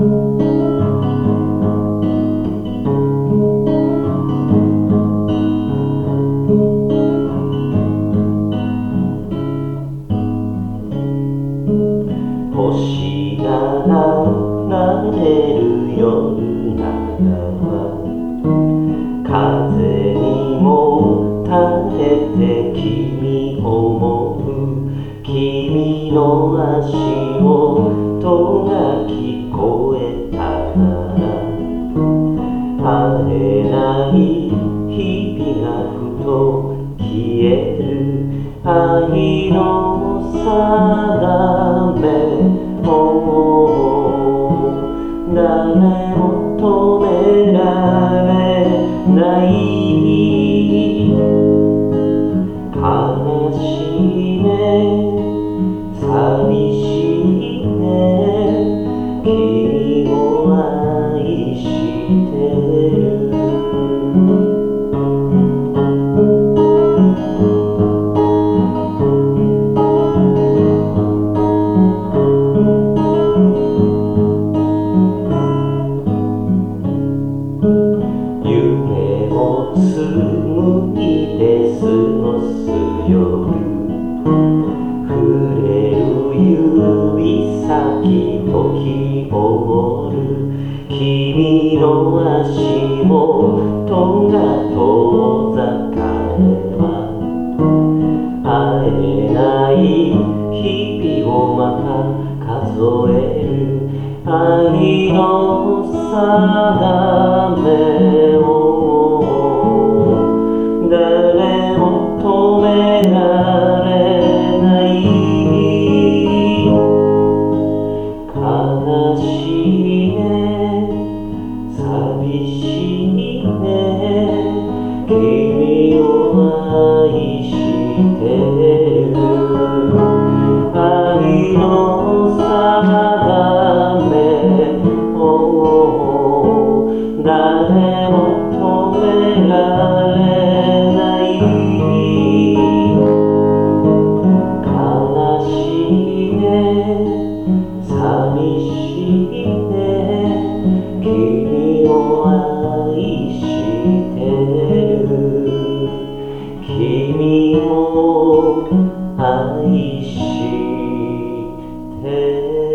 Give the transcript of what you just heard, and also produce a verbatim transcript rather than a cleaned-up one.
星が流れる夜長は風にも垂れて君思う君の足音が聞こえたなら晴れない日々がふと消える愛の定め誰も止められない悲しいね寂しいね君を愛してる夢を紡いで過ごす夜触れる指先時を折る君の足元が遠ざかれば会えない日々をまた数える愛の定めを誰も止められない悲しいね寂しいね君を愛してる愛の定め誰も止められない悲しいね寂しいね君を愛してる君を愛してる